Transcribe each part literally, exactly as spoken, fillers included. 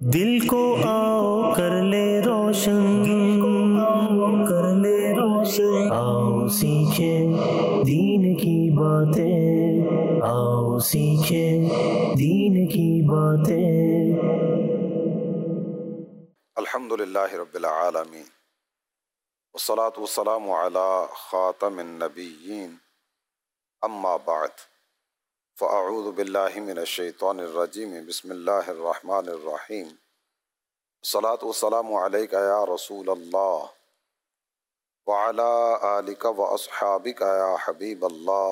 دل کو آؤ کر لے روشن، کر لے روشن، آؤ سیکھیں دین کی باتیں، آؤ سیکھیں دین کی باتیں۔ الحمدللہ رب العالمین، والصلاة والسلام علی خاتم النبیین، اما بعد فاعوذ باللہ من الشیطان الرجیم، بسم اللہ الرحمن الرحیم۔ الصلاة والسلام علیک یا رسول اللہ وعلی آلک واصحابک یا حبیب اللہ،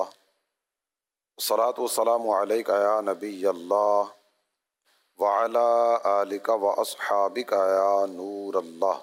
الصلاة والسلام علیک یا نبی اللہ وعلی آلک واصحابک یا نور اللہ۔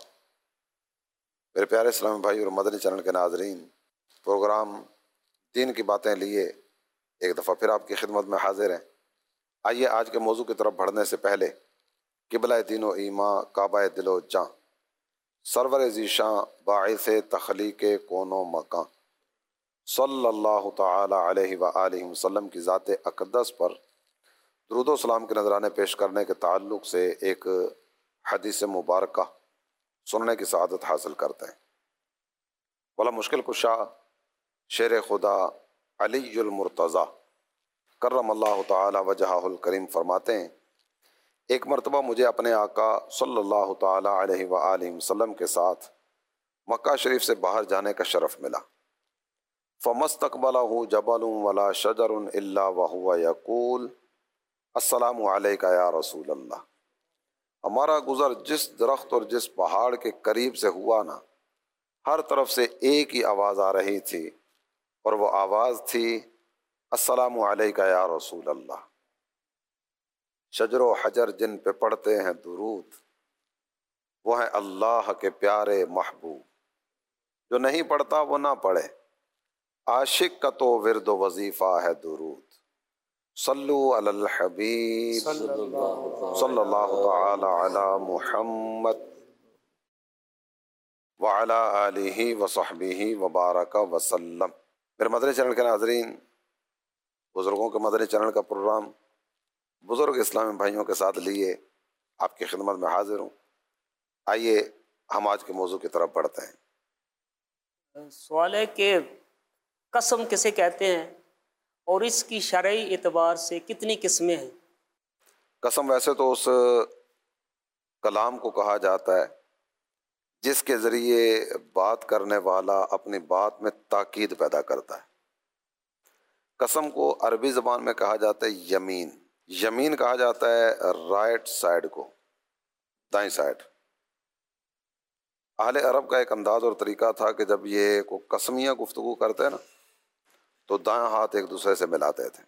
میرے پیارے اسلامی بھائی اور مدنی چینل کے ناظرین، پروگرام دین کی باتیں لیے ایک دفعہ پھر آپ کی خدمت میں حاضر ہیں۔ آئیے آج کے موضوع کی طرف بڑھنے سے پہلے قبلہ دین و ایمان، کعبہ دل و جاں، سرور ذیشاں، باعث تخلیق کون و مکان، صلی اللہ تعالی علیہ وآلہ وسلم کی ذات اقدس پر درود و سلام کے نذرانے پیش کرنے کے تعلق سے ایک حدیث مبارکہ سننے کی سعادت حاصل کرتے ہیں۔ بڑا مشکل کشا شیر خدا علی المرتضیٰ کرم اللہ تعالی وجہہ الکریم فرماتے ہیں، ایک مرتبہ مجھے اپنے آقا صلی اللہ تعالی علیہ وآلہ وسلم کے ساتھ مکہ شریف سے باہر جانے کا شرف ملا۔ فَمَسْتَقْبَلَهُ جَبَلٌ وَلَا شَجَرٌ إِلَّا وَهُوَ يَقُولُ السلام علیکہ یا رسول اللہ۔ ہمارا گزر جس درخت اور جس پہاڑ کے قریب سے ہوا نا، ہر طرف سے ایک ہی آواز آ رہی تھی، اور وہ آواز تھی السلام علیکہ یا رسول اللہ۔ شجر و حجر جن پہ پڑھتے ہیں درود، وہ ہیں اللہ کے پیارے محبوب، جو نہیں پڑھتا وہ نہ پڑھے، عاشق کا تو ورد و وظیفہ ہے درود۔ صلو علی الحبیب صلی اللہ تعالی علی محمد وعلی آلہ وصحبہ وبارک وسلم۔ میرے مدنی چینل کے ناظرین، بزرگوں کے مدنی چینل کا پروگرام بزرگ اسلامی بھائیوں کے ساتھ لیے آپ کی خدمت میں حاضر ہوں۔ آئیے ہم آج کے موضوع کی طرف بڑھتے ہیں۔ سوال ہے کہ قسم کسے کہتے ہیں اور اس کی شرعی اعتبار سے کتنی قسمیں ہیں؟ قسم ویسے تو اس کلام کو کہا جاتا ہے جس کے ذریعے بات کرنے والا اپنی بات میں تاکید پیدا کرتا ہے۔ قسم کو عربی زبان میں کہا جاتا ہے یمین۔ یمین کہا جاتا ہے رائٹ سائڈ کو، دائیں سائڈ۔ اہل عرب کا ایک انداز اور طریقہ تھا کہ جب یہ کو قسمیہ گفتگو کرتے ہیں نا تو دائیں ہاتھ ایک دوسرے سے ملاتے تھے۔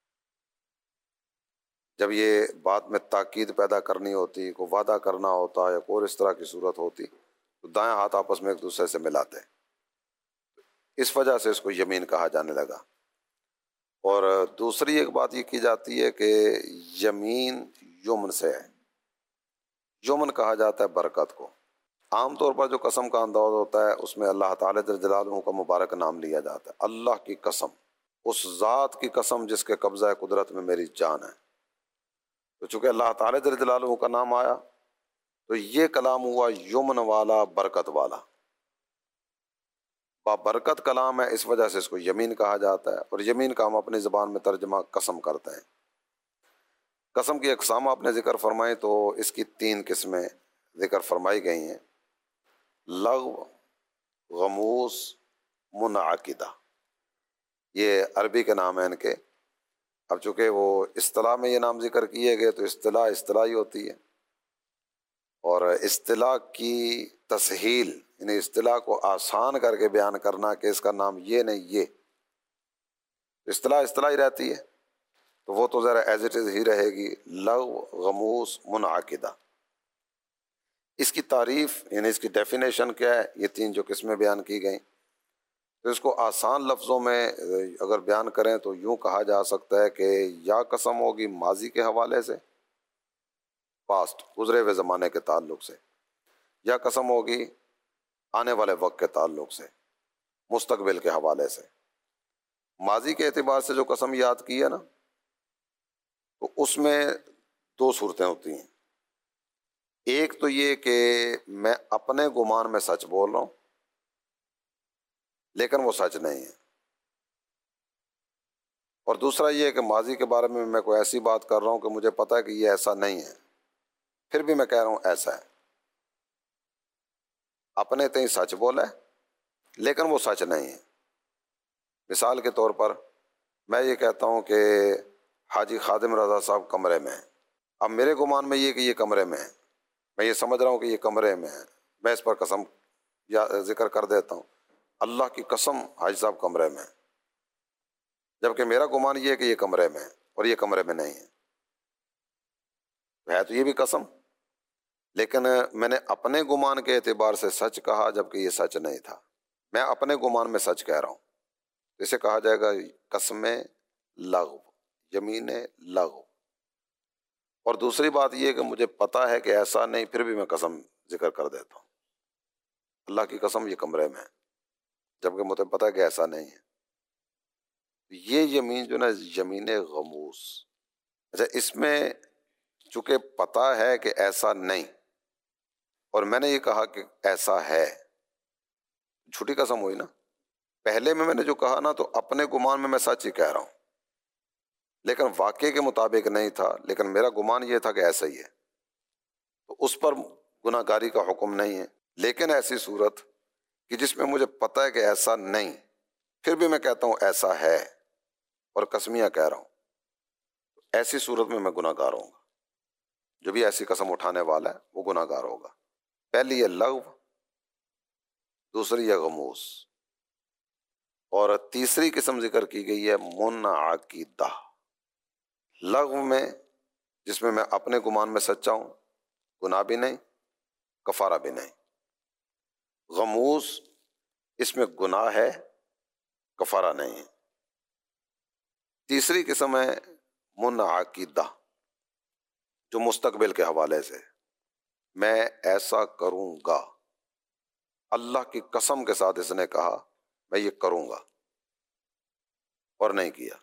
جب یہ بات میں تاکید پیدا کرنی ہوتی، کو وعدہ کرنا ہوتا یا کوئی اس طرح کی صورت ہوتی تو دائیں ہاتھ آپس میں ایک دوسرے سے ملاتے۔ اس وجہ سے اس کو یمین کہا جانے لگا۔ اور دوسری ایک بات یہ کی جاتی ہے کہ یمین یمن سے ہے۔ یمن کہا جاتا ہے برکت کو۔ عام طور پر جو قسم کا انداز ہوتا ہے اس میں اللہ تعالیٰ جل جلالہ کا مبارک نام لیا جاتا ہے۔ اللہ کی قسم، اس ذات کی قسم جس کے قبضہ قدرت میں میری جان ہے۔ تو چونکہ اللہ تعالیٰ جل جلالہ کا نام آیا تو یہ کلام ہوا یمن والا، برکت والا، بابرکت کلام ہے، اس وجہ سے اس کو یمین کہا جاتا ہے۔ اور یمین کا ہم اپنی زبان میں ترجمہ قسم کرتے ہیں۔ قسم کی اقسام آپ نے ذکر فرمائی تو اس کی تین قسمیں ذکر فرمائی گئی ہیں: لغو، غموس، منعقدہ۔ یہ عربی کے نام ہیں ان کے۔ اب چونکہ وہ اصطلاح میں یہ نام ذکر کیے گئے تو اصطلاح اصطلاحی ہوتی ہے، اور اصطلاح کی تسہیل یعنی اصطلاح کو آسان کر کے بیان کرنا کہ اس کا نام یہ نہیں یہ، اصطلاح اصطلاحی رہتی ہے تو وہ تو ذرا ایز اٹ از ہی رہے گی، لغو، غموس، منعقدہ۔ اس کی تعریف یعنی اس کی ڈیفینیشن کیا ہے؟ یہ تین جو قسمیں بیان کی گئیں، تو اس کو آسان لفظوں میں اگر بیان کریں تو یوں کہا جا سکتا ہے کہ یا قسم ہوگی ماضی کے حوالے سے، پاسٹ، گزرے ہوئے زمانے کے تعلق سے، یا قسم ہوگی آنے والے وقت کے تعلق سے، مستقبل کے حوالے سے۔ ماضی کے اعتبار سے جو قسم یاد کی ہے نا تو اس میں دو صورتیں ہوتی ہیں۔ ایک تو یہ کہ میں اپنے گمان میں سچ بول رہا ہوں لیکن وہ سچ نہیں ہے، اور دوسرا یہ کہ ماضی کے بارے میں میں کوئی ایسی بات کر رہا ہوں کہ مجھے پتہ ہے کہ یہ ایسا نہیں ہے، پھر بھی میں کہہ رہا ہوں ایسا ہے۔ اپنے تئیں سچ بولا ہے لیکن وہ سچ نہیں ہے۔ مثال کے طور پر میں یہ کہتا ہوں کہ حاجی خادم رضا صاحب کمرے میں ہیں، اب میرے گمان میں یہ کہ یہ کمرے میں ہے، میں یہ سمجھ رہا ہوں کہ یہ کمرے میں ہے، میں اس پر قسم یا ذکر کر دیتا ہوں، اللہ کی قسم حاجی صاحب کمرے میں ہیں، جبکہ میرا گمان یہ ہے کہ یہ کمرے میں ہے اور یہ کمرے میں نہیں ہے، ہے تو یہ بھی قسم، لیکن میں نے اپنے گمان کے اعتبار سے سچ کہا جبکہ یہ سچ نہیں تھا، میں اپنے گمان میں سچ کہہ رہا ہوں، اسے کہا جائے گا قسم لغو، یمین لغو۔ اور دوسری بات یہ کہ مجھے پتا ہے کہ ایسا نہیں، پھر بھی میں قسم ذکر کر دیتا ہوں، اللہ کی قسم یہ کمرے میں ہے، جبکہ مجھے پتا ہے کہ ایسا نہیں ہے۔ یہ یمین جو نا یمین غموس، اچھا اس میں چونکہ پتا ہے کہ ایسا نہیں اور میں نے یہ کہا کہ ایسا ہے، جھوٹی قسم ہوئی نا۔ پہلے میں میں نے جو کہا نا تو اپنے گمان میں میں سچ ہی کہہ رہا ہوں لیکن واقعے کے مطابق نہیں تھا، لیکن میرا گمان یہ تھا کہ ایسا ہی ہے، تو اس پر گناہ گاری کا حکم نہیں ہے۔ لیکن ایسی صورت کہ جس میں مجھے پتہ ہے کہ ایسا نہیں، پھر بھی میں کہتا ہوں ایسا ہے اور قسمیہ کہہ رہا ہوں، ایسی صورت میں میں گناہ گار ہوں گا، جو بھی ایسی قسم اٹھانے والا ہے وہ گناہ گار ہوگا۔ پہلی ہے لغو، دوسری ہے غموس، اور تیسری قسم ذکر کی گئی ہے منعقدہ۔ لغو میں جس میں میں اپنے گمان میں سچا ہوں، گناہ بھی نہیں کفارہ بھی نہیں۔ غموس اس میں گناہ ہے کفارہ نہیں ہے۔ تیسری قسم ہے منعقدہ، جو مستقبل کے حوالے سے میں ایسا کروں گا، اللہ کی قسم کے ساتھ اس نے کہا میں یہ کروں گا اور نہیں کیا،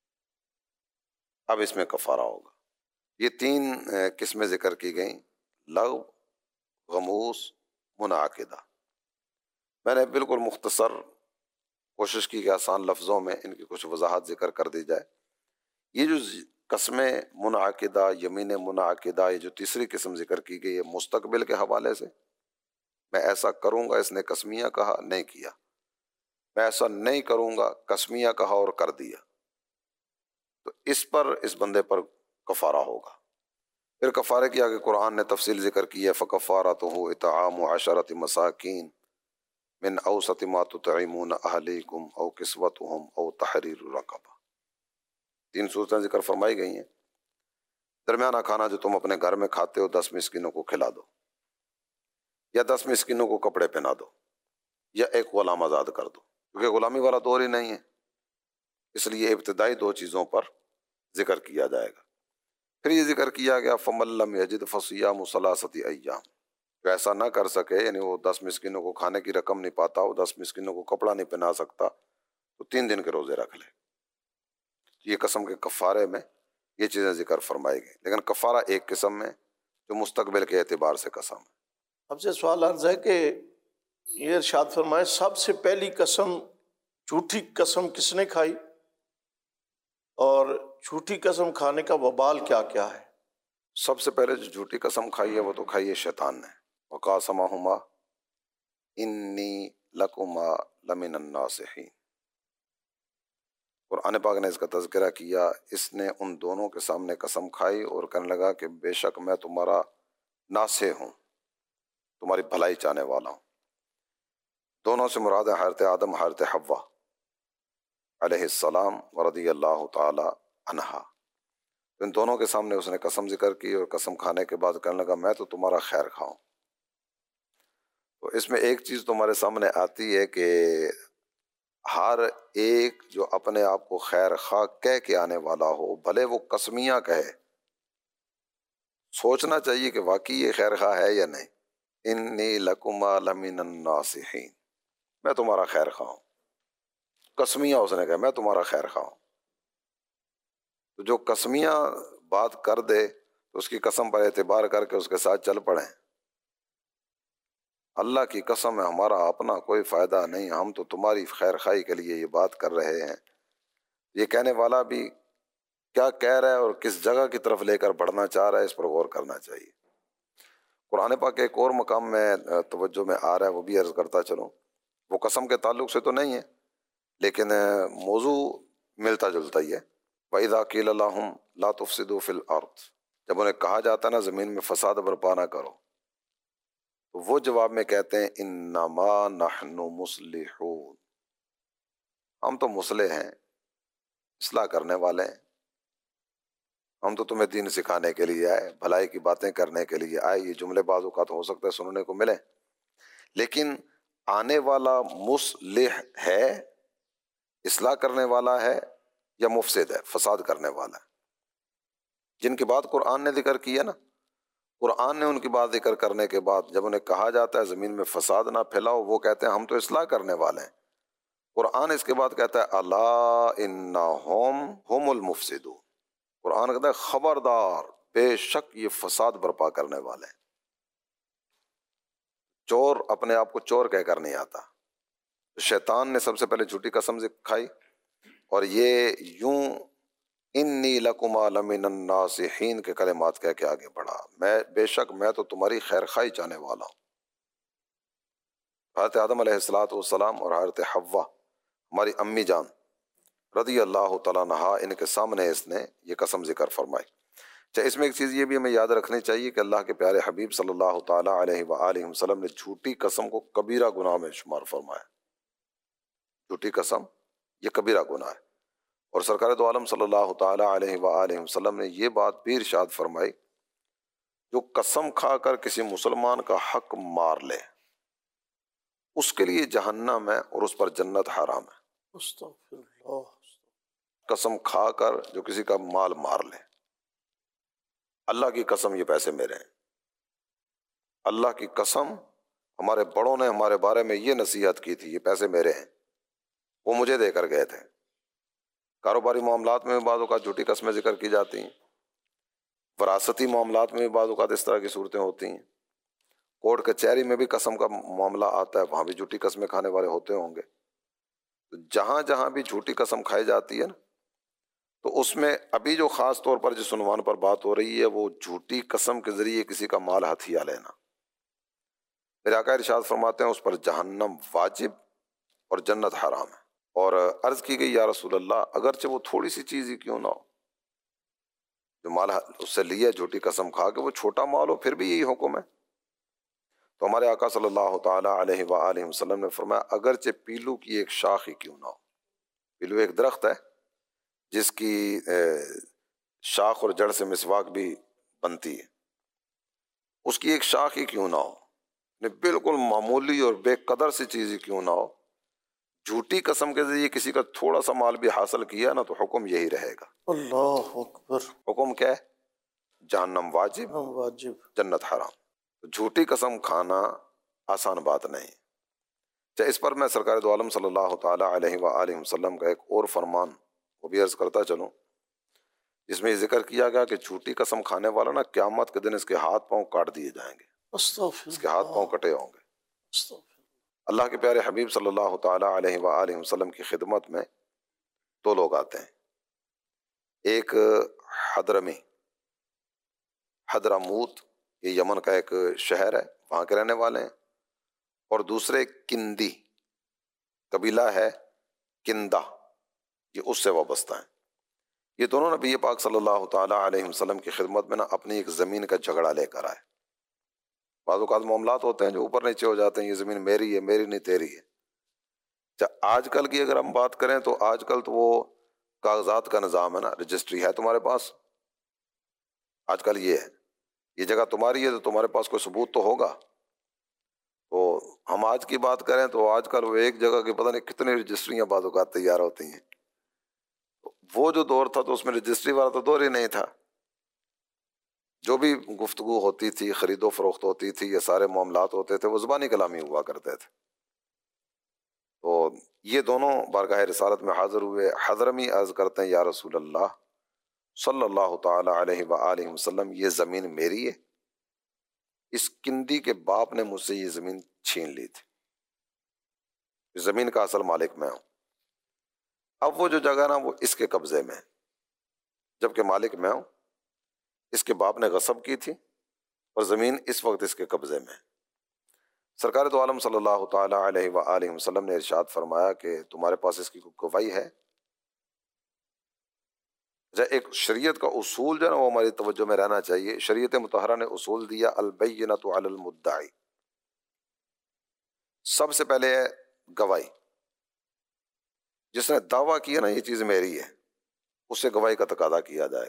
اب اس میں کفارہ ہوگا۔ یہ تین قسمیں ذکر کی گئیں، لغو، غموس، منعقدہ۔ میں نے بالکل مختصر کوشش کی کہ آسان لفظوں میں ان کی کچھ وضاحت ذکر کر دی جائے۔ یہ جو قسمیں منعقدہ، یمین منعقدہ، یہ جو تیسری قسم ذکر کی گئی ہے مستقبل کے حوالے سے، میں ایسا کروں گا، اس نے قسمیہ کہا نہیں کیا، میں ایسا نہیں کروں گا، قسمیہ کہا اور کر دیا، تو اس پر اس بندے پر کفارہ ہوگا۔ پھر کفارے کی آگے قرآن نے تفصیل ذکر کی ہے، فَكَفَّارَتُهُ إِطْعَامُ عَشَرَةِ مَسَاكِينَ مِنْ أَوْسَطِ مَا تُطْعِمُونَ أَهْلِيكُمْ أَوْ كِسْوَتُهُمْ أَوْ تَحْرِيرُ رَقَبَةٍ۔ تین صورتیں ذکر فرمائی گئی ہیں۔ درمیانہ کھانا جو تم اپنے گھر میں کھاتے ہو، دس مسکینوں کو کھلا دو، یا دس مسکینوں کو کپڑے پہنا دو، یا ایک غلام آزاد کر دو، کیونکہ غلامی والا دور ہی نہیں ہے، اس لیے ابتدائی دو چیزوں پر ذکر کیا جائے گا۔ پھر یہ ذکر کیا گیا فَمَن لَّمْ يَجِدْ فَصِيَامُ ثَلَاثَةِ أَيَّامٍ، جو ایسا نہ کر سکے، یعنی وہ دس مسکینوں کو کھانے کی رقم نہیں پاتا، وہ دس مسکینوں کو کپڑا نہیں پہنا سکتا، تو تین دن کے روزے رکھ لے۔ یہ قسم کے کفارے میں یہ چیزیں ذکر فرمائی گئی، لیکن کفارہ ایک قسم میں جو مستقبل کے اعتبار سے قسم ہے۔ اب سے سوال عرض ہے کہ یہ ارشاد فرمائے سب سے پہلی قسم جھوٹی قسم کس نے کھائی، اور جھوٹی قسم کھانے کا وبال کیا کیا ہے؟ سب سے پہلے جو جھوٹی قسم کھائی ہے وہ تو کھائی ہے شیطان نے، وَقَاسَمَهُمَا إِنِّي لَكُمَا لَمِنَ النَّاصِحِينَ۔ قرآن پاک نے اس کا تذکرہ کیا، اس نے ان دونوں کے سامنے قسم کھائی اور کہنے لگا کہ بے شک میں تمہارا ناصح ہوں، تمہاری بھلائی چاہنے والا ہوں۔ دونوں سے مراد ہے حضرت آدم، حضرت حوا علیہ السلام ورضی اللہ تعالی عنہا۔ ان دونوں کے سامنے اس نے قسم ذکر کی اور قسم کھانے کے بعد کہنے لگا میں تو تمہارا خیر کھاؤں۔ تو اس میں ایک چیز تمہارے سامنے آتی ہے کہ ہر ایک جو اپنے آپ کو خیر خواہ کہہ کے آنے والا ہو، بھلے وہ قسمیہ کہے، سوچنا چاہیے کہ واقعی یہ خیر خواہ ہے یا نہیں۔ انی لکما لمن الناصحین، میں تمہارا خیر خواہ ہوں۔ قسمیہ اس نے کہا میں تمہارا خیر خواہ ہوں، تو جو قسمیہ بات کر دے تو اس کی قسم پر اعتبار کر کے اس کے ساتھ چل پڑیں۔ اللہ کی قسم ہے ہمارا اپنا کوئی فائدہ نہیں، ہم تو تمہاری خیر خواہی کے لیے یہ بات کر رہے ہیں۔ یہ کہنے والا بھی کیا کہہ رہا ہے اور کس جگہ کی طرف لے کر بڑھنا چاہ رہا ہے، اس پر غور کرنا چاہیے۔ قرآن پاک کے ایک اور مقام میں توجہ میں آ رہا ہے، وہ بھی عرض کرتا چلوں، وہ قسم کے تعلق سے تو نہیں ہے لیکن موضوع ملتا جلتا ہی ہے۔ وَإِذَا قِيلَ لَهُمْ لَا تُفْسِدُوا فِي الْأَرْضِ، جب انہیں کہا جاتا ہے نا زمین میں فساد برپا نہ کرو، تو وہ جواب میں کہتے ہیں اِنَّمَا نَحْنُ مُصْلِحُونَ، ہم تو مصلح ہیں، اصلاح کرنے والے ہیں، ہم تو تمہیں دین سکھانے کے لیے آئے، بھلائی کی باتیں کرنے کے لیے آئے۔ یہ جملے بعض اوقات ہو سکتا ہے سننے کو ملے، لیکن آنے والا مصلح ہے، اصلاح کرنے والا ہے یا مفسد ہے، فساد کرنے والا ہے؟ جن کی بات قرآن نے ذکر کی ہے نا، قرآن نے ان کی بات ذکر کرنے کے بعد جب انہیں کہا جاتا ہے زمین میں فساد نہ پھیلاؤ، وہ کہتے ہیں ہم تو اصلاح کرنے والے ہیں۔ قرآن اس کے بعد کہتا ہے الا انہم ہم المفسدون، قرآن کہتا ہے خبردار، بے شک یہ فساد برپا کرنے والے ہیں۔ چور اپنے آپ کو چور کہہ کر نہیں آتا، شیطان نے سب سے پہلے جھوٹی قسم کھائی اور یہ یوں انی لکما لمن الناصحین کے کلمات کہہ کے آگے بڑھا، میں بے شک میں تو تمہاری خیر خواہی چاہنے والا ہوں۔ حضرت آدم علیہ الصلوۃ والسلام اور حضرت حوا ہماری امی جان رضی اللہ تعالیٰ عنہا، ان کے سامنے اس نے یہ قسم ذکر فرمائی۔ چاہے اس میں ایک چیز یہ بھی ہمیں یاد رکھنی چاہیے کہ اللہ کے پیارے حبیب صلی اللہ تعالیٰ علیہ وآلہ وسلم نے جھوٹی قسم کو کبیرہ گناہ میں شمار فرمایا۔ جھوٹی قسم یہ کبیرہ گناہ ہے، اور سرکار دو عالم صلی اللہ تعالیٰ علیہ وآلہ وسلم نے یہ بات بھی ارشاد فرمائی، جو قسم کھا کر کسی مسلمان کا حق مار لے اس کے لیے جہنم ہے اور اس پر جنت حرام ہے۔ استغفر اللہ۔ قسم کھا کر جو کسی کا مال مار لے، اللہ کی قسم یہ پیسے میرے ہیں، اللہ کی قسم ہمارے بڑوں نے ہمارے بارے میں یہ نصیحت کی تھی، یہ پیسے میرے ہیں، وہ مجھے دے کر گئے تھے۔ کاروباری معاملات میں بھی بعض اوقات جھوٹی قسمیں ذکر کی جاتی ہیں، وراثتی معاملات میں بھی بعض اوقات اس طرح کی صورتیں ہوتی ہیں، کورٹ کچہری میں بھی قسم کا معاملہ آتا ہے، وہاں بھی جھوٹی قسمیں کھانے والے ہوتے ہوں گے۔ تو جہاں جہاں بھی جھوٹی قسم کھائی جاتی ہے نا، تو اس میں ابھی جو خاص طور پر جس عنوان پر بات ہو رہی ہے وہ جھوٹی قسم کے ذریعے کسی کا مال ہتھیا لینا۔ میرے آقا ارشاد فرماتے ہیں اس پر جہنم واجب اور جنت حرام ہے۔ اور عرض کی گئی یا رسول اللہ اگرچہ وہ تھوڑی سی چیز ہی کیوں نہ ہو، جو مال اس سے لیا جھوٹی قسم کھا کے، وہ چھوٹا مال ہو پھر بھی یہی حکم ہے۔ تو ہمارے آقا صلی اللہ تعالیٰ علیہ وآلہ وسلم نے فرمایا اگرچہ پیلو کی ایک شاخ ہی کیوں نہ ہو، پیلو ایک درخت ہے جس کی شاخ اور جڑ سے مسواک بھی بنتی ہے، اس کی ایک شاخ ہی کیوں نہ ہو، بالکل معمولی اور بے قدر سی چیز ہی کیوں نہ ہو، جھوٹی قسم کے ذریعے کسی کا تھوڑا سا مال بھی حاصل کیا نا تو حکم یہی رہے گا۔ اللہ اکبر۔ حکم کیا ہے؟ جہنم واجب، واجب، جنت حرام۔ جھوٹی قسم کھانا آسان بات نہیں۔ چاہے اس پر میں سرکار دو عالم صلی اللہ تعالیٰ علیہ وآلہ وسلم کا ایک اور فرمان وہ بھی عرض کرتا چلوں، جس میں یہ ذکر کیا گیا کہ جھوٹی قسم کھانے والا نا قیامت کے دن اس کے ہاتھ پاؤں کاٹ دیے جائیں گے، اس کے ہاتھ پاؤں کٹے ہوں گے۔ اللہ کے پیارے حبیب صلی اللہ تعالیٰ علیہ وآلہ وسلم کی خدمت میں دو لوگ آتے ہیں، ایک حضرمی، حضرموت یہ یمن کا ایک شہر ہے، وہاں کے رہنے والے ہیں، اور دوسرے کندی قبیلہ ہے کندہ، یہ اس سے وابستہ ہیں۔ یہ دونوں نبی پاک صلی اللہ تعالیٰ علیہ وسلم کی خدمت میں نا اپنی ایک زمین کا جھگڑا لے کر آئے۔ بعض اوقات معاملات ہوتے ہیں جو اوپر نیچے ہو جاتے ہیں، یہ زمین میری ہے، میری نہیں تیری ہے۔ اچھا آج کل کی اگر ہم بات کریں تو آج کل تو وہ کاغذات کا نظام ہے نا، رجسٹری ہے تمہارے پاس، آج کل یہ ہے، یہ جگہ تمہاری ہے تو تمہارے پاس کوئی ثبوت تو ہوگا۔ تو ہم آج کی بات کریں تو آج کل وہ ایک جگہ کی پتہ نہیں کتنی رجسٹریاں بعض اوقات تیار ہوتی ہیں۔ وہ جو دور تھا تو اس میں رجسٹری والا تو دور ہی نہیں تھا، جو بھی گفتگو ہوتی تھی، خرید و فروخت ہوتی تھی، یہ سارے معاملات ہوتے تھے وہ زبانی کلامی ہوا کرتے تھے۔ تو یہ دونوں بارگاہ رسالت میں حاضر ہوئے، حضرمی عرض کرتے ہیں یا رسول اللہ صلی اللہ تعالی علیہ وآلہ وسلم یہ زمین میری ہے، اس کندی کے باپ نے مجھ سے یہ زمین چھین لی تھی، اس زمین کا اصل مالک میں ہوں۔ اب وہ جو جگہ نا وہ اس کے قبضے میں ہے، جبکہ مالک میں ہوں، اس کے باپ نے غصب کی تھی اور زمین اس وقت اس کے قبضے میں ہے۔ سرکار دو عالم صلی اللہ تعالی علیہ وآلہ وسلم نے ارشاد فرمایا کہ تمہارے پاس اس کی کوئی گواہی ہے؟ ایک شریعت کا اصول جو ہے نا وہ ہماری توجہ میں رہنا چاہیے۔ شریعت مطہرہ نے اصول دیا البینۃ علی المدعی، سب سے پہلے ہے گواہی۔ جس نے دعویٰ کیا نا یہ چیز میری ہے، اس سے گواہی کا تقاضا کیا جائے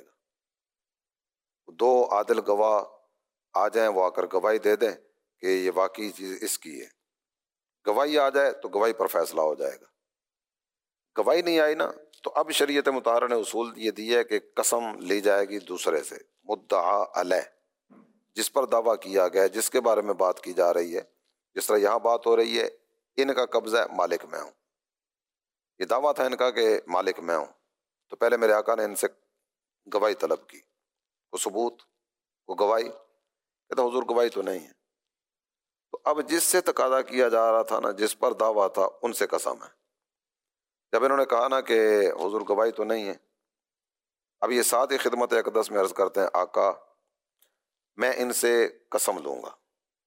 گا۔ دو عادل گواہ آ جائیں، وہ آ کر گواہی دے دیں کہ یہ واقعی چیز اس کی ہے، گواہی آ جائے تو گواہی پر فیصلہ ہو جائے گا۔ گواہی نہیں آئی نا تو اب شریعت مطہرہ نے اصول یہ دیا ہے کہ قسم لی جائے گی دوسرے سے، مدعا علیہ، جس پر دعویٰ کیا گیا ہے، جس کے بارے میں بات کی جا رہی ہے۔ جس طرح یہاں بات ہو رہی ہے ان کا قبضہ ہے، مالک میں ہوں، یہ دعویٰ تھا ان کا کہ مالک میں ہوں، تو پہلے میرے آقا نے ان سے گواہی طلب کی، وہ ثبوت، وہ گواہی، کہتا حضور گواہی تو نہیں ہے۔ تو اب جس سے تقاضا کیا جا رہا تھا نا، جس پر دعویٰ تھا، ان سے قسم ہے۔ جب انہوں نے کہا نا کہ حضور گواہی تو نہیں ہے، اب یہ ساتھ ہی خدمت اقدس میں عرض کرتے ہیں آقا میں ان سے قسم لوں گا،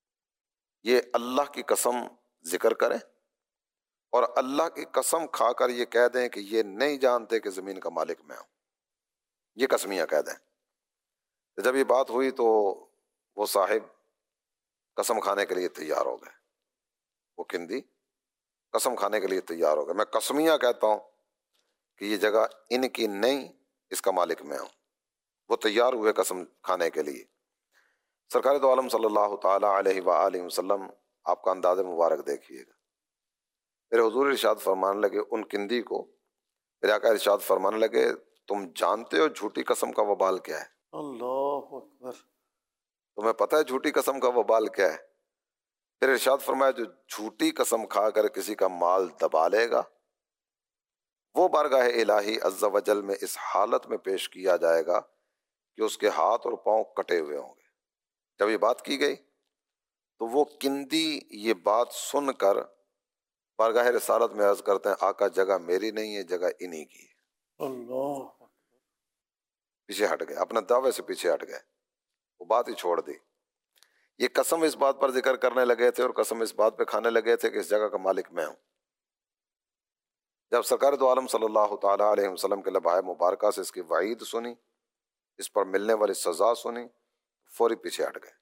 یہ اللہ کی قسم ذکر کریں اور اللہ کی قسم کھا کر یہ کہہ دیں کہ یہ نہیں جانتے کہ زمین کا مالک میں ہوں، یہ قسمیاں کہہ دیں۔ جب یہ بات ہوئی تو وہ صاحب قسم کھانے کے لیے تیار ہو گئے، وہ کندی قسم کھانے کے لیے تیار ہو گئے، میں قسمیاں کہتا ہوں کہ یہ جگہ ان کی نہیں، اس کا مالک میں ہوں۔ وہ تیار ہوئے قسم کھانے کے لیے۔ سرکار دو عالم صلی اللہ تعالی علیہ وآلہ وسلم آپ کا انداز مبارک دیکھیے گا۔ میرے حضور ارشاد فرمانے لگے ان کندی کو، میرے آقا ارشاد فرمانے لگے تم جانتے ہو جھوٹی قسم کا وبال کیا ہے؟ اللہ اکبر۔ تمہیں پتہ ہے جھوٹی قسم کا وبال کیا ہے؟ پھر ارشاد فرمایا جو جھوٹی قسم کھا کر کسی کا مال دبا لے گا وہ بارگاہ الہی عز و جل میں اس حالت میں پیش کیا جائے گا کہ اس کے ہاتھ اور پاؤں کٹے ہوئے ہوں گے۔ جب یہ بات کی گئی تو وہ کندی یہ بات سن کر بارگاہ رسالت میں عرض کرتے ہیں آقا جگہ میری نہیں ہے، جگہ انہی کی ہے۔ اللہ پیچھے ہٹ گئے، اپنے دعوے سے پیچھے ہٹ گئے، وہ بات ہی چھوڑ دی۔ یہ قسم اس بات پر ذکر کرنے لگے تھے اور قسم اس بات پہ کھانے لگے تھے کہ اس جگہ کا مالک میں ہوں۔ جب سرکار دو عالم صلی اللہ تعالی علیہ وسلم کے لبائے مبارکہ سے اس کی وعید سنی، اس پر ملنے والی سزا سنی، فوری پیچھے ہٹ گئے۔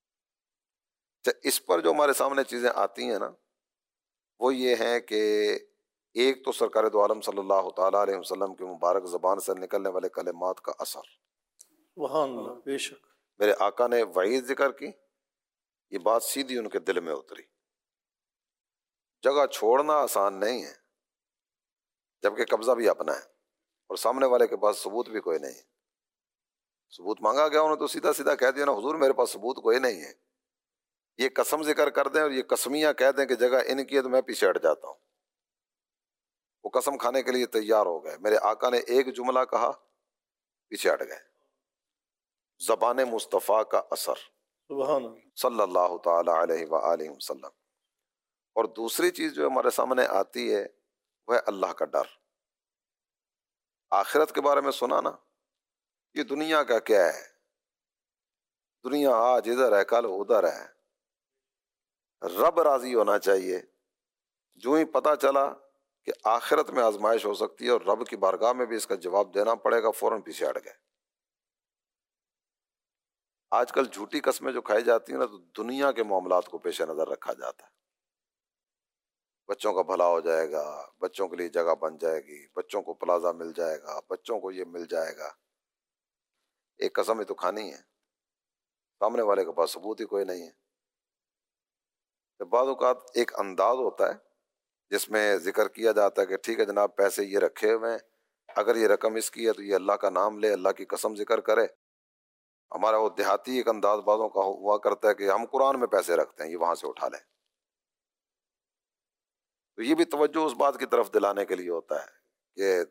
اس پر جو ہمارے سامنے چیزیں آتی ہیں نا وہ یہ ہیں کہ ایک تو سرکار دو عالم صلی اللہ تعالی علیہ وسلم کی مبارک زبان سے نکلنے والے کلمات کا اثر، سبحان اللہ، بے شک میرے آقا نے وعید ذکر کی، یہ بات سیدھی ان کے دل میں اتری۔ جگہ چھوڑنا آسان نہیں ہے جبکہ قبضہ بھی اپنا ہے اور سامنے والے کے پاس ثبوت بھی کوئی نہیں ہے۔ ثبوت مانگا گیا انہوں نے تو سیدھا سیدھا کہہ دیا نا حضور میرے پاس ثبوت کوئی نہیں ہے، یہ قسم ذکر کر دیں اور یہ قسمیاں کہہ دیں کہ جگہ ان کی ہے تو میں پیچھے ہٹ جاتا ہوں۔ وہ قسم کھانے کے لیے تیار ہو گئے، میرے آقا نے ایک جملہ کہا، پیچھے ہٹ گئے۔ زبان مصطفیٰ کا اثر سبحان اللہ۔ صلی اللہ تعالی علیہ وآلہ وسلم۔ اور دوسری چیز جو ہمارے سامنے آتی ہے وہ ہے اللہ کا ڈر۔ آخرت کے بارے میں سنا نا، یہ دنیا کا کیا ہے، دنیا آج ادھر ہے کل ادھر ہے، رب راضی ہونا چاہیے۔ جو ہی پتہ چلا کہ آخرت میں آزمائش ہو سکتی ہے اور رب کی بارگاہ میں بھی اس کا جواب دینا پڑے گا، فوراً پیچھے ہٹ گئے۔ آج کل جھوٹی قسمیں جو کھائی جاتی ہیں نا تو دنیا کے معاملات کو پیش نظر رکھا جاتا ہے، بچوں کا بھلا ہو جائے گا، بچوں کے لیے جگہ بن جائے گی، بچوں کو پلازہ مل جائے گا، بچوں کو یہ مل جائے گا۔ ایک قسم ہی تو کھانی ہے، سامنے والے کے پاس ثبوت ہی کوئی نہیں ہے۔ تو بعض اوقات ایک انداز ہوتا ہے جس میں ذکر کیا جاتا ہے کہ ٹھیک ہے جناب پیسے یہ رکھے ہوئے ہیں، اگر یہ رقم اس کی ہے تو یہ اللہ کا نام لے، اللہ کی قسم ذکر کرے۔ ہمارا وہ دیہاتی ایک انداز بعضوں کا ہوا کرتا ہے کہ ہم قرآن میں پیسے رکھتے ہیں، یہ وہاں سے اٹھا لیں۔ تو یہ بھی توجہ اس بات کی طرف دلانے کے لیے ہوتا ہے کہ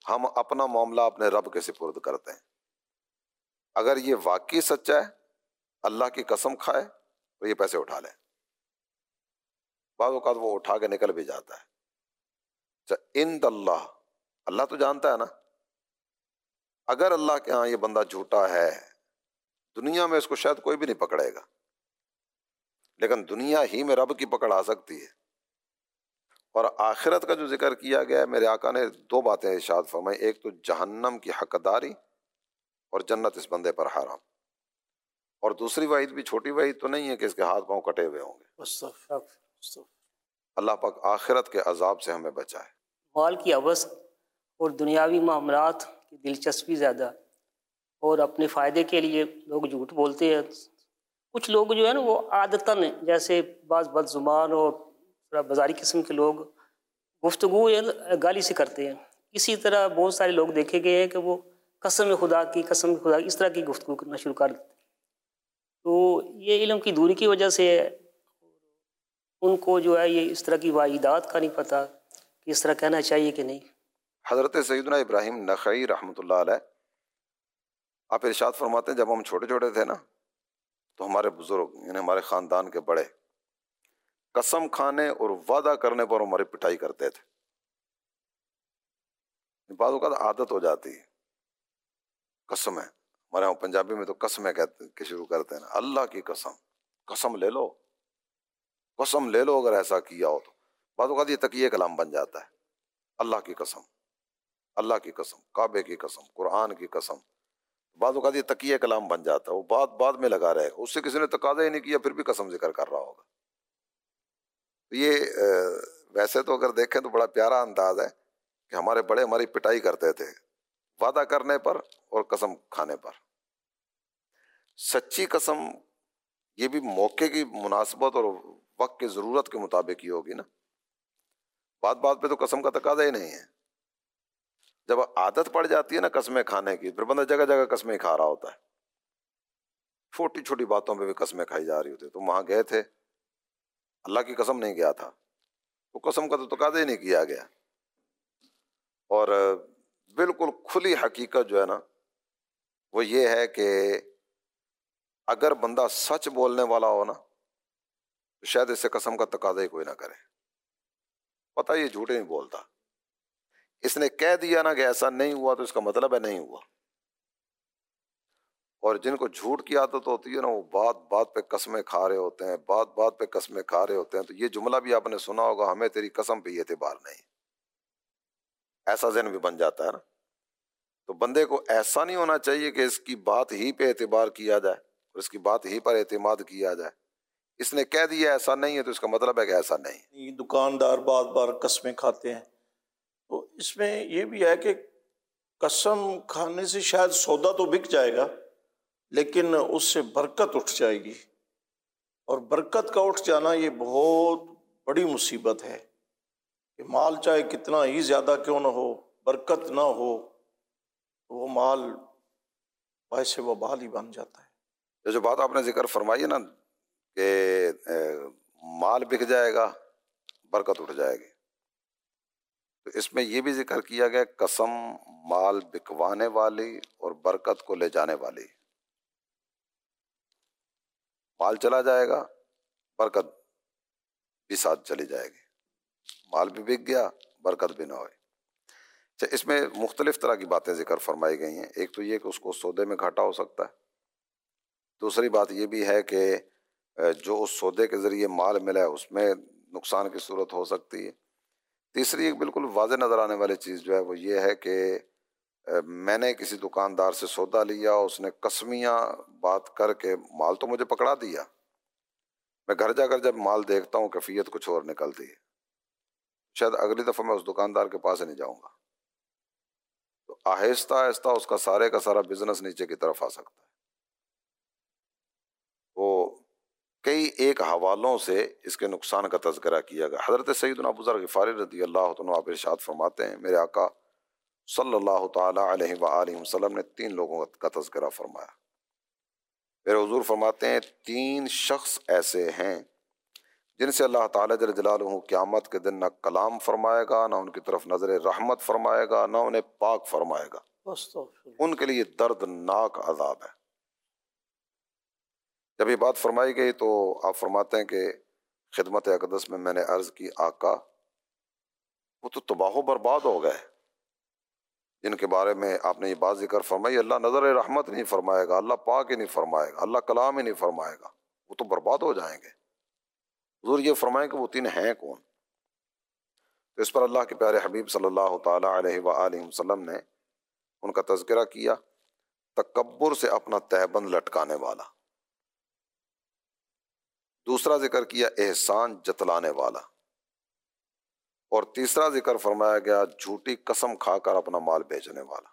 ہم اپنا معاملہ اپنے رب کے سپرد کرتے ہیں. اگر یہ واقعی سچا ہے اللہ کی قسم کھائے تو یہ پیسے اٹھا لیں. بعض اوقات وہ اٹھا کے نکل بھی جاتا ہے. عند اللہ، اللہ تو جانتا ہے نا. اگر اللہ کے ہاں یہ بندہ جھوٹا ہے، دنیا میں اس کو شاید کوئی بھی نہیں پکڑے گا، لیکن دنیا ہی میں رب کی پکڑ آ سکتی ہے. اور آخرت کا جو ذکر کیا گیا ہے، میرے آقا نے دو باتیں ارشاد فرمائی، ایک تو جہنم کی حقداری اور جنت اس بندے پر حرام، اور دوسری وعید بھی چھوٹی وعید تو نہیں ہے کہ اس کے ہاتھ پاؤں کٹے ہوئے ہوں گے. استغفر استغفر. اللہ پاک آخرت کے عذاب سے ہمیں بچائے. مال کی ہوس اور دنیاوی معاملات کی دلچسپی زیادہ، اور اپنے فائدے کے لیے لوگ جھوٹ بولتے ہیں. کچھ لوگ جو ہے نا وہ عادتاً، جیسے بعض بد زبان اور تھوڑا بازاری قسم کے لوگ گفتگو گالی سے کرتے ہیں. اسی طرح بہت سارے لوگ دیکھے گئے ہیں کہ وہ قسم خدا کی قسم خدا کی اس طرح کی گفتگو کرنا شروع کر دیتے. تو یہ علم کی دوری کی وجہ سے ان کو جو ہے یہ اس طرح کی واحدات کا نہیں پتہ کہ اس طرح کہنا چاہیے کہ نہیں. حضرت سیدنا ابراہیم نخعی رحمۃ اللہ علیہ آپ ارشاد فرماتے ہیں، جب ہم چھوٹے چھوٹے تھے نا تو ہمارے بزرگ یعنی ہمارے خاندان کے بڑے قسم کھانے اور وعدہ کرنے پر ہماری پٹائی کرتے تھے. بعض اوقات عادت ہو جاتی ہے. قسم ہے، ہمارے یہاں پنجابی میں تو قسمیں کہتے کہ شروع کرتے ہیں نا، اللہ کی قسم، قسم لے لو، قسم لے لو اگر ایسا کیا ہو تو. بعض اوقات یہ تقیہ کلام بن جاتا ہے. اللہ کی قسم، اللہ کی قسم، کعبے کی قسم، قرآن کی قسم. بعض اوقات یہ تقیہ کلام بن جاتا ہے، وہ بات بعد میں لگا رہے گا، اس سے کسی نے تقاضا ہی نہیں کیا پھر بھی قسم ذکر کر رہا ہوگا. یہ ویسے تو اگر دیکھیں تو بڑا پیارا انداز ہے کہ ہمارے بڑے ہماری پٹائی کرتے تھے وعدہ کرنے پر اور قسم کھانے پر. سچی قسم یہ بھی موقع کی مناسبت اور وقت کی ضرورت کے مطابق ہی ہوگی نا. بات بات پہ تو قسم کا تقاضا ہی نہیں ہے. جب عادت پڑ جاتی ہے نا قسمیں کھانے کی، پھر بندہ جگہ جگہ قسمیں کھا رہا ہوتا ہے. چھوٹی چھوٹی باتوں پہ بھی قسمیں کھائی جا رہی ہوتی. تو وہاں گئے تھے، اللہ کی قسم نہیں گیا تھا، تو قسم کا تو تقاضا ہی نہیں کیا گیا. اور بالکل کھلی حقیقت جو ہے نا وہ یہ ہے کہ اگر بندہ سچ بولنے والا ہو نا تو شاید اس سے قسم کا تقاضا ہی کوئی نہ کرے. پتہ یہ جھوٹ نہیں بولتا، اس نے کہہ دیا نا کہ ایسا نہیں ہوا تو اس کا مطلب ہے نہیں ہوا. اور جن کو جھوٹ کی عادت ہوتی ہے نا وہ بات بات پہ قسمیں کھا رہے ہوتے ہیں، بات بات پہ قسمیں کھا رہے ہوتے ہیں. تو یہ جملہ بھی آپ نے سنا ہوگا، ہمیں تیری قسم پہ یہ اعتبار نہیں. ایسا ذہن بھی بن جاتا ہے نا. تو بندے کو ایسا نہیں ہونا چاہیے کہ اس کی بات ہی پہ اعتبار کیا جائے اور اس کی بات ہی پر اعتماد کیا جائے. اس نے کہہ دیا ایسا نہیں ہے تو اس کا مطلب ہے کہ ایسا نہیں. دکاندار بار بار قسمیں کھاتے ہیں، تو اس میں یہ بھی ہے کہ قسم کھانے سے شاید سودا تو بک جائے گا لیکن اس سے برکت اٹھ جائے گی، اور برکت کا اٹھ جانا یہ بہت بڑی مصیبت ہے کہ مال چاہے کتنا ہی زیادہ کیوں نہ ہو، برکت نہ ہو تو وہ مال باعث وبال ہی بن جاتا ہے. یہ جو بات آپ نے ذکر فرمائی ہے نا کہ مال بک جائے گا برکت اٹھ جائے گی، تو اس میں یہ بھی ذکر کیا گیا قسم مال بکوانے والی اور برکت کو لے جانے والی. مال چلا جائے گا برکت بھی ساتھ چلی جائے گی. مال بھی بک گیا برکت بھی نہ ہوئی. اچھا، اس میں مختلف طرح کی باتیں ذکر فرمائی گئی ہیں. ایک تو یہ کہ اس کو سودے میں گھاٹا ہو سکتا ہے. دوسری بات یہ بھی ہے کہ جو اس سودے کے ذریعے مال ملا ہے اس میں نقصان کی صورت ہو سکتی ہے. تیسری ایک بالکل واضح نظر آنے والی چیز جو ہے وہ یہ ہے کہ میں نے کسی دکاندار سے سودا لیا، اس نے قسمیاں بات کر کے مال تو مجھے پکڑا دیا، میں گھر جا کر جب مال دیکھتا ہوں کیفیت کچھ اور نکلتی ہے، شاید اگلی دفعہ میں اس دکاندار کے پاس نہیں جاؤں گا. تو آہستہ آہستہ اس کا سارے کا سارا بزنس نیچے کی طرف آ سکتا ہے. تو کئی ایک حوالوں سے اس کے نقصان کا تذکرہ کیا گیا. حضرت سیدنا ابو ذر غفاری رضی اللہ عنہ آپ ارشاد فرماتے ہیں، میرے آقا صلی اللہ تعالی علیہ وآلہ وسلم نے تین لوگوں کا تذکرہ فرمایا. میرے حضور فرماتے ہیں تین شخص ایسے ہیں جن سے اللہ تعالیٰ جل جلالہ قیامت کے دن نہ کلام فرمائے گا، نہ ان کی طرف نظر رحمت فرمائے گا، نہ انہیں پاک فرمائے گا، ان کے لیے دردناک عذاب ہے۔ جب یہ بات فرمائی گئی تو آپ فرماتے ہیں کہ خدمت اقدس میں میں نے عرض کی آقا وہ تو تباہ و برباد ہو گئے جن کے بارے میں آپ نے یہ بات ذکر فرمائی، اللہ نظر رحمت نہیں فرمائے گا، اللہ پاک ہی نہیں فرمائے گا، اللہ کلام ہی نہیں فرمائے گا، وہ تو برباد ہو جائیں گے۔ حضور یہ فرمائیں کہ وہ تین ہیں کون؟ تو اس پر اللہ کے پیارے حبیب صلی اللہ تعالیٰ علیہ وآلہ وسلم نے ان کا تذکرہ کیا، تکبر سے اپنا تہبند لٹکانے والا، دوسرا ذکر کیا احسان جتلانے والا، اور تیسرا ذکر فرمایا گیا جھوٹی قسم کھا کر اپنا مال بیچنے والا۔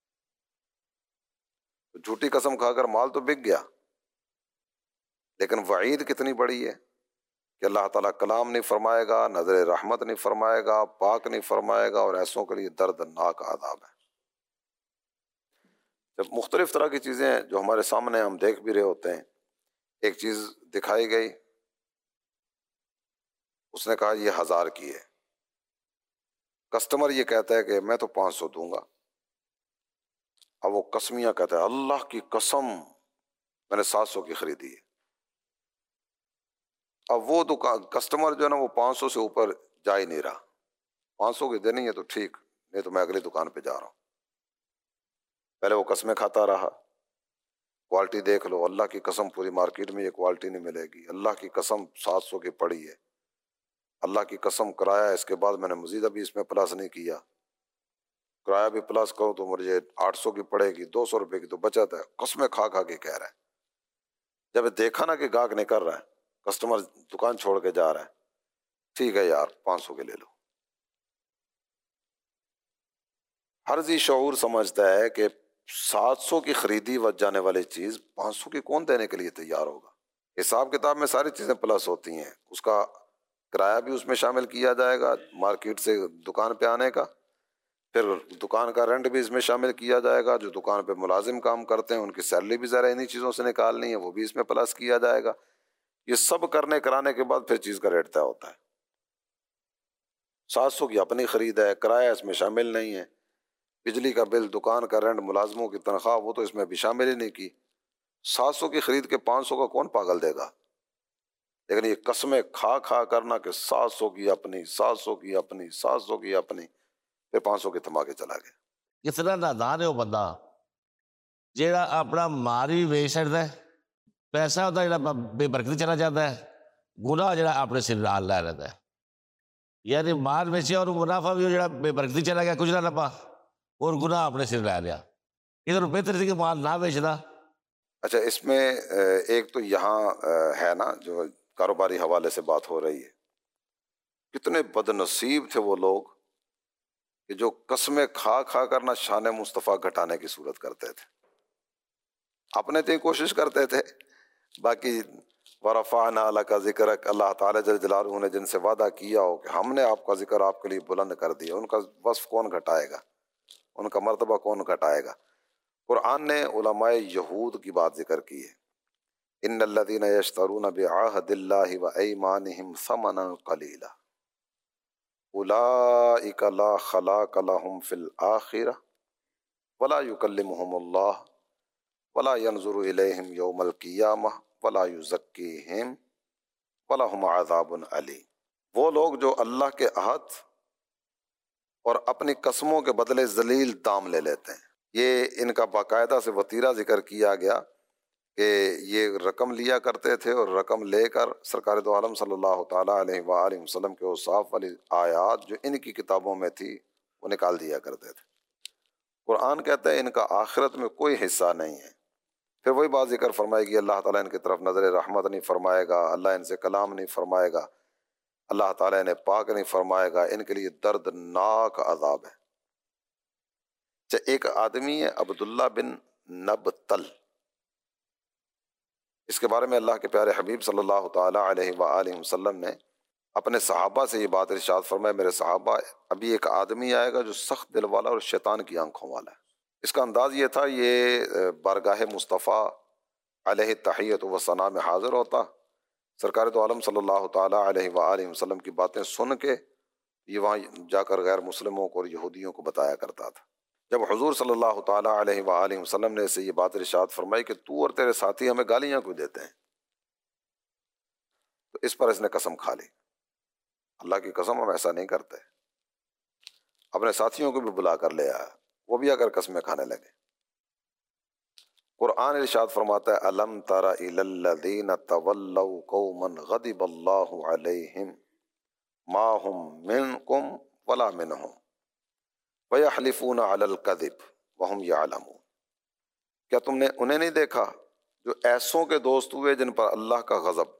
جھوٹی قسم کھا کر مال تو بک گیا، لیکن وعید کتنی بڑی ہے کہ اللہ تعالیٰ کلام نہیں فرمائے گا، نظر رحمت نہیں فرمائے گا، پاک نہیں فرمائے گا، اور ایسوں کے لیے دردناک عذاب ہے۔ جب مختلف طرح کی چیزیں جو ہمارے سامنے ہم دیکھ بھی رہے ہوتے ہیں، ایک چیز دکھائی گئی، اس نے کہا یہ ہزار کی ہے، کسٹمر یہ کہتا ہے کہ میں تو پانچ سو دوں گا، اب وہ قسمیاں کہتا ہے اللہ کی قسم میں نے سات سو کی خریدی ہے، اب وہ دکان کسٹمر جو ہے نا وہ پانچ سو سے اوپر جا ہی نہیں رہا، پانچ سو کی دینی ہے تو ٹھیک، نہیں تو میں اگلی دکان پہ جا رہا ہوں۔ پہلے وہ قسمیں کھاتا رہا، کوالٹی دیکھ لو، اللہ کی قسم پوری مارکیٹ میں یہ کوالٹی نہیں ملے گی، اللہ کی قسم سات سو کی پڑی ہے، اللہ کی قسم کرایہ اس کے بعد میں نے مزید ابھی اس میں پلس نہیں کیا، کرایہ بھی پلس کرو تو مجھے آٹھ سو کی پڑے گی، دو سو روپے کی تو بچت ہے، قسمیں کھا کھا کے کہہ رہا ہے۔ جب دیکھا نا کہ گاہک نہیں کر رہا ہے، کسٹمر دکان چھوڑ کے جا رہا ہے، ٹھیک ہے یار پانچ سو کے لے لو۔ ہر ذی شعور سمجھتا ہے کہ سات سو کی خریدی و جانے والی چیز پانچ سو کی کون دینے کے لیے تیار ہوگا؟ حساب کتاب میں ساری چیزیں پلس ہوتی ہیں، اس کا کرایہ بھی اس میں شامل کیا جائے گا، مارکیٹ سے دکان پہ آنے کا، پھر دکان کا رینٹ بھی اس میں شامل کیا جائے گا، جو دکان پہ ملازم کام کرتے ہیں ان کی سیلری بھی ذرا انہی چیزوں سے نکالنی ہے، وہ بھی اس میں پلس کیا جائے گا۔ یہ سب کرنے کرانے کے بعد پھر چیز کا ریٹ طے ہوتا ہے۔ سات سو کی اپنی خرید ہے، کرایہ اس میں شامل نہیں ہے، بجلی کا بل، دکان کا رینٹ، ملازموں کی تنخواہ وہ تو اس میں بھی شامل ہی نہیں کی۔ سات سو کی خرید کے پانچ سو کا کون پاگل دے گا؟ لیکن یہ قسمیں کھا کھا کرنا کہ سات سو کی اپنی، سات سو کی اپنی، سات سو کی اپنی، پھر پانچ سو کے تھما کے چلا گیا۔ کتنا نادان ہے وہ بندہ جیڑا اپنا مال بھی ویچ سکتا ہے، پیسہ ہوتا ہے جڑا بے برکتی چلا جاتا ہے، گناہ جڑا اپنے سر نال لے رہتا ہے۔ یعنی مال بیچے اور منافع بھی جڑا بے برکتی چلا گیا، کچھ نہ لبا اور گناہ اپنے سر لے لیا۔ ادھر بہتر تھی کہ مال نہ بیچنا۔ اچھا، اس میں ایک تو یہاں ہے نا جو کاروباری حوالے سے بات ہو رہی ہے، کتنے بد نصیب تھے وہ لوگ کہ جو قسمیں کھا کھا کر نہ شان مصطفیٰ گھٹانے کی صورت کرتے تھے، اپنے تو کوشش کرتے تھے، باقی ورفعنا لک ذکرک، اللہ تعالیٰ جل جلالہ نے جن سے وعدہ کیا ہو کہ ہم نے آپ کا ذکر آپ کے لیے بلند کر دیا، ان کا وصف کون گھٹائے گا، ان کا مرتبہ کون گھٹائے گا؟ قرآن نے علماء یہود کی بات ذکر کی ہے، ان الذین یشترون بعہد اللہ وایمانہم ثمنا قلیلا اولئک لا خلاق لہم فی الآخرہ ولا یکلمہم اللہ ولا ینظر الیہم یوم القیامہ ولا یزکیہم ولہم عذاب علیم۔ وہ لوگ جو اللہ کے عہد اور اپنی قسموں کے بدلے ذلیل دام لے لیتے ہیں، یہ ان کا باقاعدہ سے وتیرہ ذکر کیا گیا کہ یہ رقم لیا کرتے تھے اور رقم لے کر سرکار دو عالم صلی اللہ تعالیٰ علیہ وآلہ وسلم کے اوصاف والی آیات جو ان کی کتابوں میں تھی وہ نکال دیا کرتے تھے۔ قرآن کہتا ہے ان کا آخرت میں کوئی حصہ نہیں ہے۔ پھر وہی بات ذکر فرمائے گی، اللہ تعالیٰ ان کی طرف نظر رحمت نہیں فرمائے گا، اللہ ان سے کلام نہیں فرمائے گا، اللہ تعالیٰ انہیں پاک نہیں فرمائے گا، ان کے لیے دردناک عذاب ہے۔ ایک آدمی ہے عبداللہ بن نبتل، اس کے بارے میں اللہ کے پیارے حبیب صلی اللہ تعالیٰ علیہ وآلہ وسلم نے اپنے صحابہ سے یہ بات ارشاد فرمایا، میرے صحابہ ابھی ایک آدمی آئے گا جو سخت دل والا اور شیطان کی آنکھوں والا ہے۔ اس کا انداز یہ تھا، یہ بارگاہ مصطفیٰ علیہ تحیت و ثنا میں حاضر ہوتا، سرکار دو عالم صلی اللہ تعالیٰ علیہ وآلہ وسلم کی باتیں سن کے یہ وہاں جا کر غیر مسلموں کو اور یہودیوں کو بتایا کرتا تھا۔ جب حضور صلی اللہ تعالیٰ علیہ وآلہ وسلم نے اسے یہ بات ارشاد فرمائی کہ تو اور تیرے ساتھی ہمیں گالیاں کیوں دیتے ہیں، تو اس پر اس نے قسم کھا لی، اللہ کی قسم ہم ایسا نہیں کرتے۔ اپنے ساتھیوں کو بھی بلا کر لے آیا، وہ بھی آ کر قسمیں کھانے لگے۔ قرآن ارشاد فرماتا ہے الم تر الی الذین تولوا قوما غضب اللہ علیہم ما هم منکم ولا منہم ویحلفون علی الکذب وہم یعلمون۔ کیا تم نے انہیں نہیں دیکھا جو ایسوں کے دوست ہوئے جن پر اللہ کا غضب،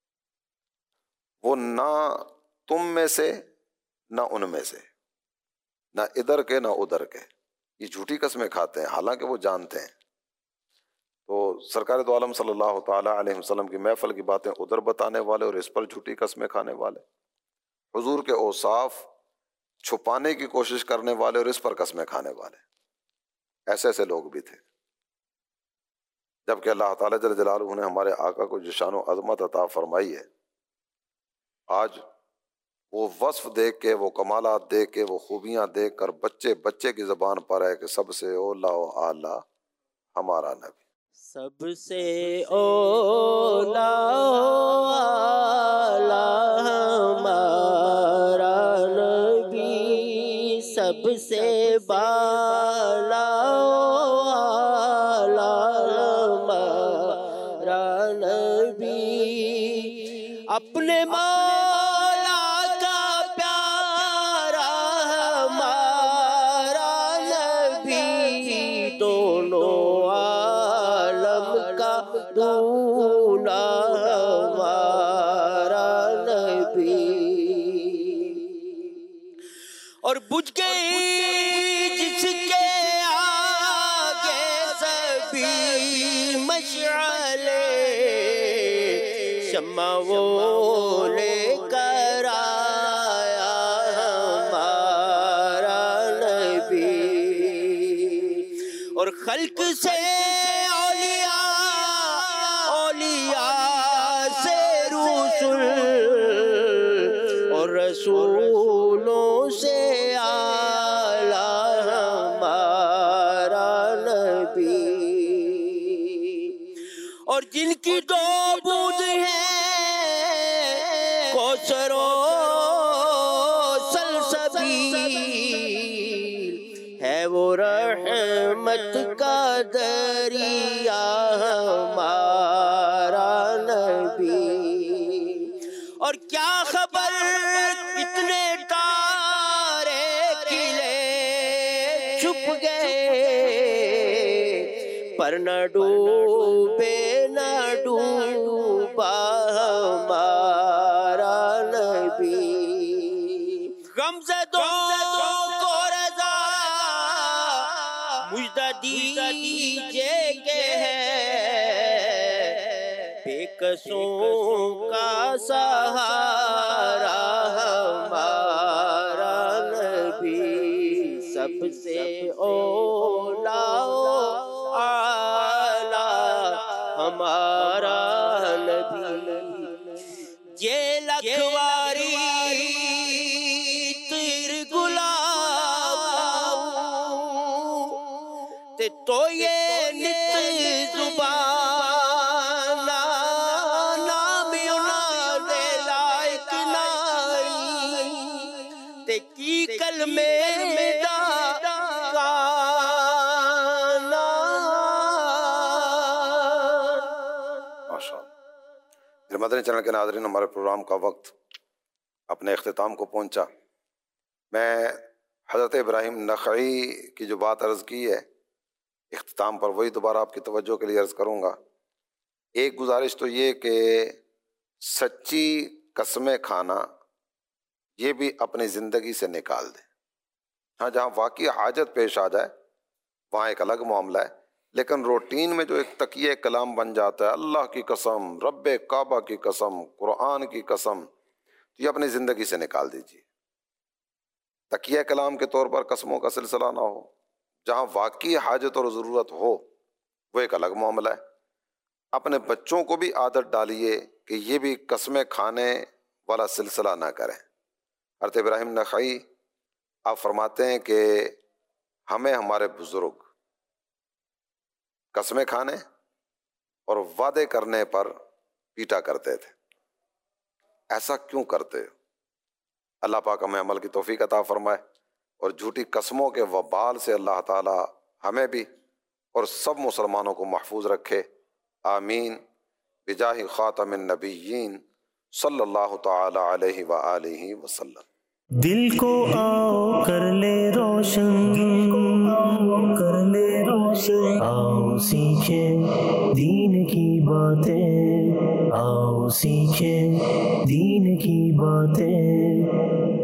وہ نہ تم میں سے نہ ان میں سے، نہ ادھر کے نہ ادھر کے، یہ جھوٹی قسمیں کھاتے ہیں حالانکہ وہ جانتے ہیں۔ تو سرکار دو عالم صلی اللہ تعالیٰ علیہ وسلم کی محفل کی باتیں ادھر بتانے والے اور اس پر جھوٹی قسمیں کھانے والے، حضور کے اوصاف چھپانے کی کوشش کرنے والے اور اس پر قسمیں کھانے والے، ایسے ایسے لوگ بھی تھے۔ جبکہ اللہ تعالیٰ جل جلالہ نے ہمارے آقا کو جو شان و عظمت عطا فرمائی ہے، آج وہ وصف دیکھ کے، وہ کمالات دیکھ کے، وہ خوبیاں دیکھ کر بچے بچے کی زبان پر ہے کہ سب سے اولا و اعلیٰ ہمارا نبی، سب سے اولا اعلیٰ ہمارا نبی، سب سے بالا اعلیٰ ہمارا نبی، اپنے مولا کا پیارا ہمارا نبی، دونوں دولا ہمارا نبی، اور بجھ گئی جس کے آگے سبھی مشعلیں، شمع وہ لے کر آیا ہمارا نبی، اور خلق سے رسولوں سے اعلیٰ ہمارا نبی، اور جن کی دو بوند ہے کوثر و سلسبیل، ہے وہ رحمت کا دریا ہمارا نبی، اور کیا خبر کتنے تارے کھلے چھپ گئے، پر نہ ڈوبے نہ ڈوبا ہمارا نبی، غمزدوں کو رضا مجدہ دیجئے کہ ہے بے کسوں کا سہارا ہمارا نبی، سب سے اولا اعلیٰ ہمارا نبی، یہ لکھواری تیر گلاب تے تو یہ نت زبان نام انہاں دے لائق نائی تے کی کلمے دا کانا۔ ماشاءاللہ، مدنی چینل کے ناظرین، ہمارے پروگرام کا وقت اپنے اختتام کو پہنچا۔ میں حضرت ابراہیم نخعی کی جو بات عرض کی ہے اختتام پر، وہی دوبارہ آپ کی توجہ کے لیے عرض کروں گا۔ ایک گزارش تو یہ کہ سچی قسمیں کھانا یہ بھی اپنی زندگی سے نکال دیں۔ ہاں، جہاں واقعی حاجت پیش آ جائے وہاں ایک الگ معاملہ ہے، لیکن روٹین میں جو ایک تکیہ کلام بن جاتا ہے، اللہ کی قسم، رب کعبہ کی قسم، قرآن کی قسم، تو یہ اپنی زندگی سے نکال دیجیے۔ تکیہ کلام کے طور پر قسموں کا سلسلہ نہ ہو، جہاں واقعی حاجت اور ضرورت ہو وہ ایک الگ معاملہ ہے۔ اپنے بچوں کو بھی عادت ڈالیے کہ یہ بھی قسمیں کھانے والا سلسلہ نہ کریں۔ حضرت ابراہیم نخعی آپ فرماتے ہیں کہ ہمیں ہمارے بزرگ قسمیں کھانے اور وعدے کرنے پر پیٹا کرتے تھے۔ ایسا کیوں کرتے ہو؟ اللہ پاک ہمیں عمل کی توفیق عطا فرمائے اور جھوٹی قسموں کے وبال سے اللہ تعالی ہمیں بھی اور سب مسلمانوں کو محفوظ رکھے، آمین، بجاہ خاتم النبیین صلی اللہ تعالی علیہ وآلہ وسلم۔ دل کو آؤ کر لے روشن، کر لے روشن، آؤ سیکھیں دین کی باتیں، آؤ سیکھیں دین کی باتیں۔